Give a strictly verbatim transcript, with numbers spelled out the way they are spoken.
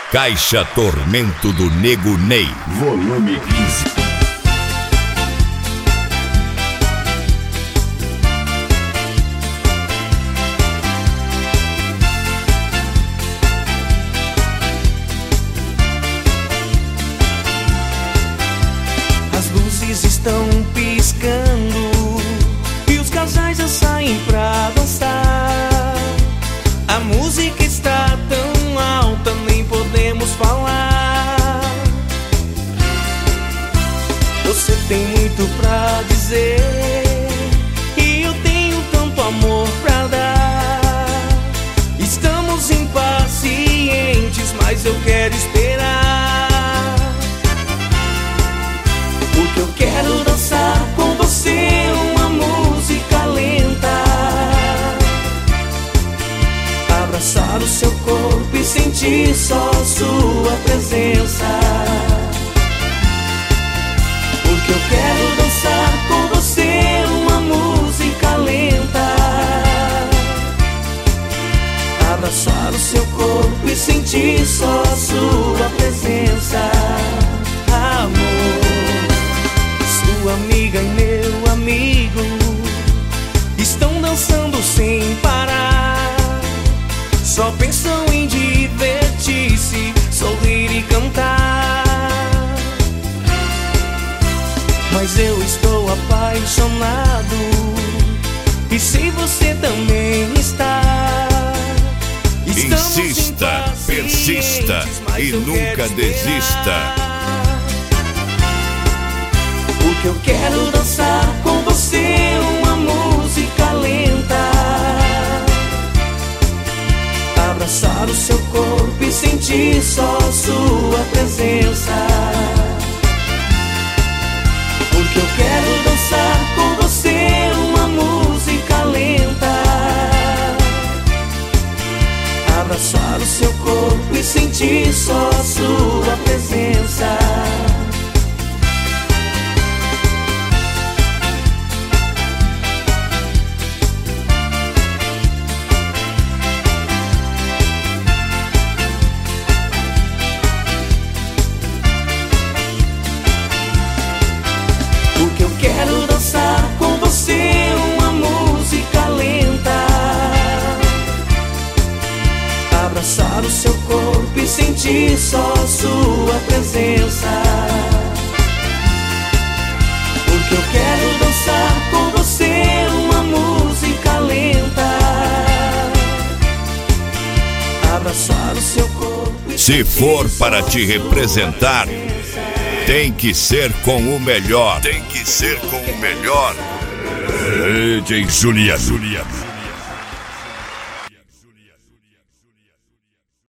Caixa Tormento do Nego Ney, volume quinze. As luzes estão piscando e os casais já saem pra dançar. A música está tão alta, nem podemos falar. Você tem muito pra dizer e eu tenho tanto amor pra dar. Estamos impacientes, mas eu quero esperar, porque eu quero dançar com você uma música lenta, abraçar o seu corpo e sentir só sua presença, porque eu quero dançar com você uma música lenta, abraçar o seu corpo e sentir só sua presença. Amor, sua amiga e meu amigo estão dançando sem parar, só pensam em divertir-se, sorrir e cantar. Mas eu estou apaixonado e se você também está. Estamos insista, persista e nunca desista, porque eu quero dançar com você uma música lenta, abraçar o seu corpo e sentir só sua presença, porque eu quero dançar com você uma música lenta, abraçar o seu corpo e sentir só sua presença. Porque eu quero dançar com você uma música lenta, abraçar o seu corpo e sentir só sua presença, porque eu quero dançar com você uma música lenta, abraçar o seu corpo e se for para te representar, tem que ser com o melhor. Tem que ser com o melhor. D J Juliano.